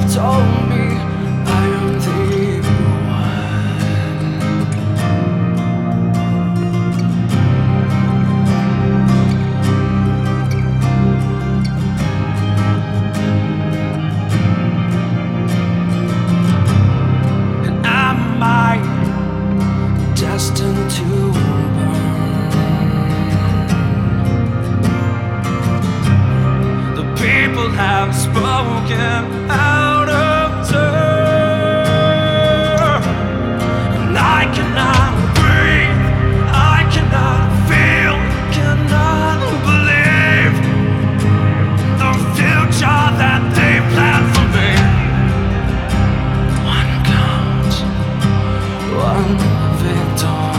told me I am the one. And am I destined to burn? The people have spoken out of turn, and I cannot breathe, I cannot feel, cannot believe the future that they planned for me. One count, one victim,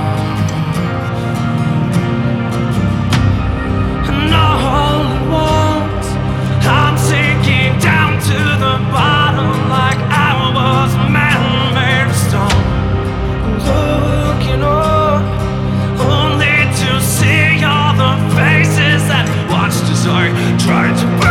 and all at once I'm sinking down to the bottom like I was a man-made of stone. Looking up only to see all the faces that watched as I tried to